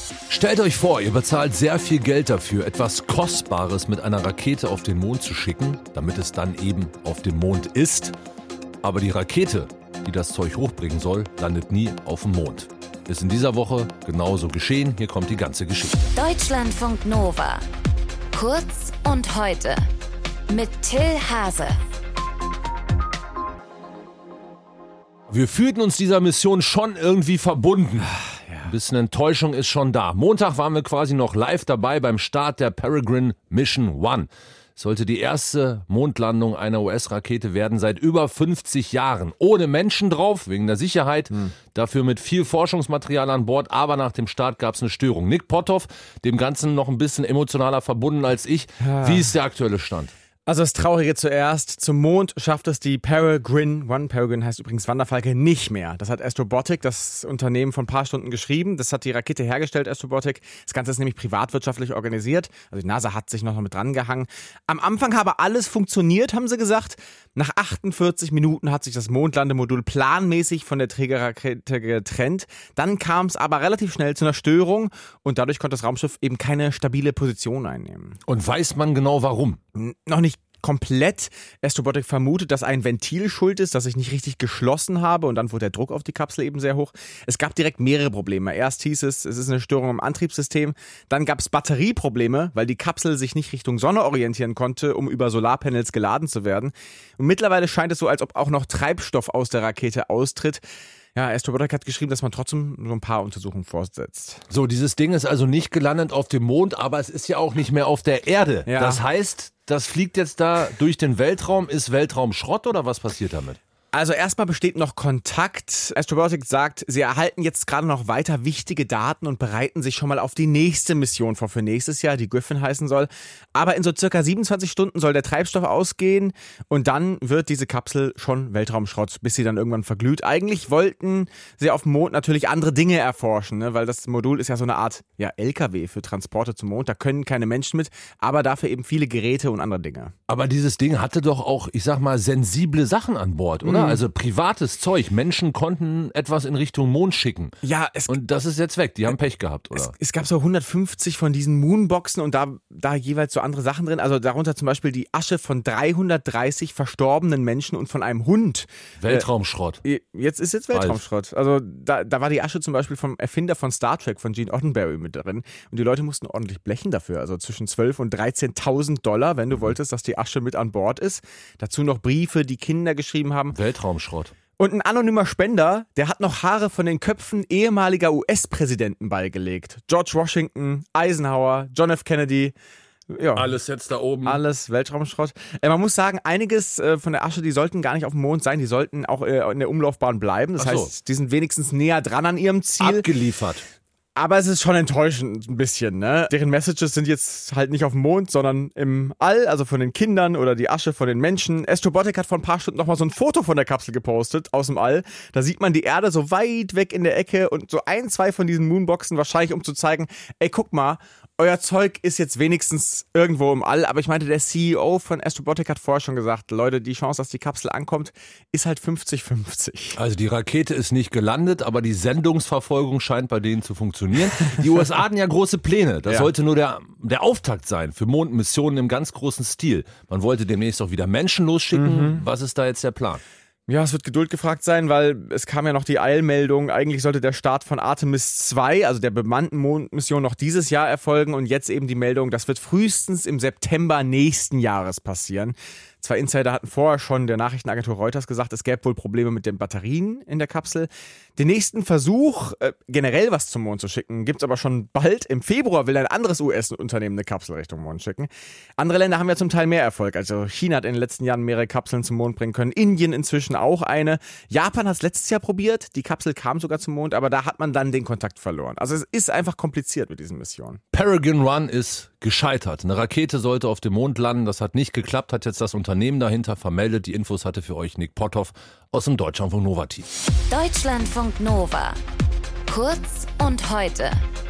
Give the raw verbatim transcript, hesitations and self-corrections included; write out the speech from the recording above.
Stellt euch vor, ihr bezahlt sehr viel Geld dafür, etwas Kostbares mit einer Rakete auf den Mond zu schicken, damit es dann eben auf dem Mond ist. Aber die Rakete, die das Zeug hochbringen soll, landet nie auf dem Mond. Ist in dieser Woche genauso geschehen. Hier kommt die ganze Geschichte. Deutschlandfunk Nova. Kurz und heute. Mit Till Hase. Wir fühlten uns dieser Mission schon irgendwie verbunden. Ein bisschen Enttäuschung ist schon da. Montag waren wir quasi noch live dabei beim Start der Peregrine Mission One. Es sollte die erste Mondlandung einer U S-Rakete werden seit über fünfzig Jahren. Ohne Menschen drauf, wegen der Sicherheit. Hm. Dafür mit viel Forschungsmaterial an Bord. Aber nach dem Start gab es eine Störung. Nick Potthoff, dem Ganzen noch ein bisschen emotionaler verbunden als ich. Ja. Wie ist der aktuelle Stand? Also das Traurige zuerst, zum Mond schafft es die Peregrine One, Peregrine heißt übrigens Wanderfalke, nicht mehr. Das hat Astrobotic, das Unternehmen, vor ein paar Stunden geschrieben. Das hat die Rakete hergestellt, Astrobotic. Das Ganze ist nämlich privatwirtschaftlich organisiert. Also die NASA hat sich noch mit dran gehangen. Am Anfang habe alles funktioniert, haben sie gesagt. Nach achtundvierzig Minuten hat sich das Mondlandemodul planmäßig von der Trägerrakete getrennt. Dann kam es aber relativ schnell zu einer Störung und dadurch konnte das Raumschiff eben keine stabile Position einnehmen. Und weiß man genau warum? N- noch nicht komplett. Astrobotic vermutet, dass ein Ventil schuld ist, das ich nicht richtig geschlossen habe und dann wurde der Druck auf die Kapsel eben sehr hoch. Es gab direkt mehrere Probleme. Erst hieß es, es ist eine Störung im Antriebssystem. Dann gab es Batterieprobleme, weil die Kapsel sich nicht Richtung Sonne orientieren konnte, um über Solarpanels geladen zu werden. Und mittlerweile scheint es so, als ob auch noch Treibstoff aus der Rakete austritt. Ja, Astrobotic hat geschrieben, dass man trotzdem so ein paar Untersuchungen fortsetzt. So, dieses Ding ist also nicht gelandet auf dem Mond, aber es ist ja auch nicht mehr auf der Erde. Ja. Das heißt, das fliegt jetzt da durch den Weltraum. Ist Weltraum Schrott oder was passiert damit? Also erstmal besteht noch Kontakt. Astrobotic sagt, sie erhalten jetzt gerade noch weiter wichtige Daten und bereiten sich schon mal auf die nächste Mission vor für nächstes Jahr, die Griffin heißen soll. Aber in so circa siebenundzwanzig Stunden soll der Treibstoff ausgehen und dann wird diese Kapsel schon Weltraumschrott, bis sie dann irgendwann verglüht. Eigentlich wollten sie auf dem Mond natürlich andere Dinge erforschen, ne? Weil das Modul ist ja so eine Art ja, L K W für Transporte zum Mond. Da können keine Menschen mit, aber dafür eben viele Geräte und andere Dinge. Aber dieses Ding hatte doch auch, ich sag mal, sensible Sachen an Bord, oder? Mhm. Also privates Zeug. Menschen konnten etwas in Richtung Mond schicken. Ja, es, und das ist jetzt weg. Die haben Pech gehabt, oder? Es, es gab so hundertfünfzig von diesen Moonboxen und da, da jeweils so andere Sachen drin. Also darunter zum Beispiel die Asche von dreihundertdreißig verstorbenen Menschen und von einem Hund. Weltraumschrott. Äh, jetzt ist jetzt Weltraumschrott. Also da, da war die Asche zum Beispiel vom Erfinder von Star Trek, von Gene Roddenberry mit drin. Und die Leute mussten ordentlich blechen dafür. Also zwischen zwölf und dreizehntausend Dollar, wenn du mhm. wolltest, dass die Asche mit an Bord ist. Dazu noch Briefe, die Kinder geschrieben haben. Weltraumschrott. Und ein anonymer Spender, der hat noch Haare von den Köpfen ehemaliger U S-Präsidenten beigelegt. George Washington, Eisenhower, John F. Kennedy. Ja, alles jetzt da oben. Alles Weltraumschrott. Äh, man muss sagen, einiges äh, von der Asche, die sollten gar nicht auf dem Mond sein. Die sollten auch äh, in der Umlaufbahn bleiben. Das Ach so. heißt, die sind wenigstens näher dran an ihrem Ziel. Abgeliefert. Aber es ist schon enttäuschend ein bisschen, ne? Deren Messages sind jetzt halt nicht auf dem Mond, sondern im All, also von den Kindern oder die Asche von den Menschen. Astrobotic hat vor ein paar Stunden nochmal so ein Foto von der Kapsel gepostet aus dem All. Da sieht man die Erde so weit weg in der Ecke und so ein, zwei von diesen Moonboxen wahrscheinlich, um zu zeigen, ey, guck mal, euer Zeug ist jetzt wenigstens irgendwo im All. Aber ich meinte, der C E O von Astrobotic hat vorher schon gesagt, Leute, die Chance, dass die Kapsel ankommt, ist halt fünfzig fünfzig. Also die Rakete ist nicht gelandet, aber die Sendungsverfolgung scheint bei denen zu funktionieren. Die U S A hatten ja große Pläne. Das ja. sollte nur der, der Auftakt sein für Mondmissionen im ganz großen Stil. Man wollte demnächst auch wieder Menschen losschicken. Mhm. Was ist da jetzt der Plan? Ja, es wird Geduld gefragt sein, weil es kam ja noch die Eilmeldung, eigentlich sollte der Start von Artemis zwei, also der bemannten Mondmission, noch dieses Jahr erfolgen und jetzt eben die Meldung, das wird frühestens im September nächsten Jahres passieren. Zwei Insider hatten vorher schon der Nachrichtenagentur Reuters gesagt, es gäbe wohl Probleme mit den Batterien in der Kapsel. Den nächsten Versuch, äh, generell was zum Mond zu schicken, gibt's aber schon bald. Im Februar will ein anderes U S-Unternehmen eine Kapsel Richtung Mond schicken. Andere Länder haben ja zum Teil mehr Erfolg. Also China hat in den letzten Jahren mehrere Kapseln zum Mond bringen können. Indien inzwischen auch eine. Japan hat es letztes Jahr probiert. Die Kapsel kam sogar zum Mond, aber da hat man dann den Kontakt verloren. Also es ist einfach kompliziert mit diesen Missionen. Peregrine One ist gescheitert. Eine Rakete sollte auf dem Mond landen. Das hat nicht geklappt, hat jetzt das Unternehmen dahinter vermeldet. Die Infos hatte für euch Nick Potthoff aus dem Deutschlandfunk Nova Team. Deutschlandfunk Nova. Kurz und heute.